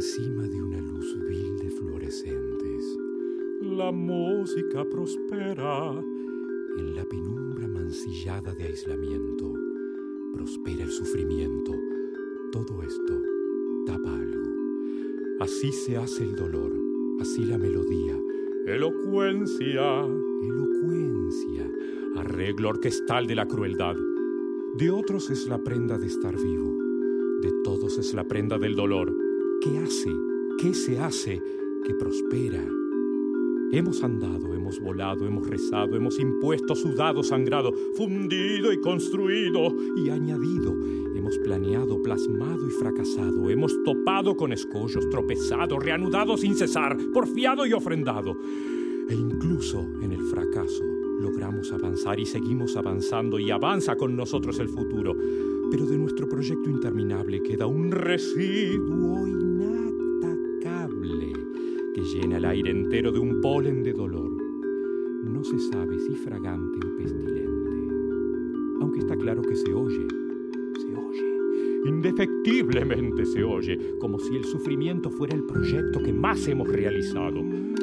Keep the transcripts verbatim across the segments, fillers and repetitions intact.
encima de una luz vil de fluorescentes. La música prospera. En la penumbra mancillada de aislamiento, prospera el sufrimiento. Todo esto tapa algo. Así se hace el dolor, así la melodía. Elocuencia, elocuencia, arreglo orquestal de la crueldad. De otros es la prenda de estar vivo, de todos es la prenda del dolor. ¿Qué hace? ¿Qué se hace? Que prospera. Hemos andado, hemos volado, hemos rezado, hemos impuesto, sudado, sangrado, fundido y construido y añadido. Hemos planeado, plasmado y fracasado. Hemos topado con escollos, tropezado, reanudado sin cesar, porfiado y ofrendado. E incluso en el fracaso logramos avanzar y seguimos avanzando y avanza con nosotros el futuro. Pero de nuestro proyecto interminable queda un residuo inatacable que llena el aire entero de un polen de dolor. No se sabe si fragante o pestilente, aunque está claro que se oye, se oye, indefectiblemente se oye, como si el sufrimiento fuera el proyecto que más hemos realizado.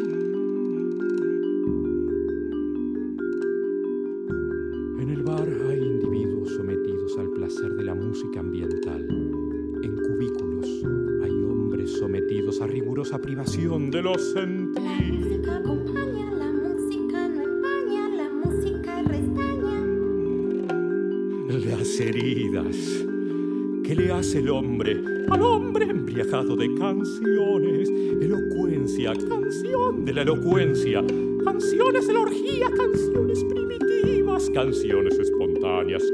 En el bar hay individuos sometidos al placer de la música ambiental. En cubículos hay hombres sometidos a rigurosa privación de los sentidos. La música acompaña, la música no empaña, la música restaña. Las heridas. ¿Qué le hace el hombre? Al hombre embriagado de canciones. Elocuencia, canción de la elocuencia. Canciones de la orgía, canciones primitivas, canciones espontáneas.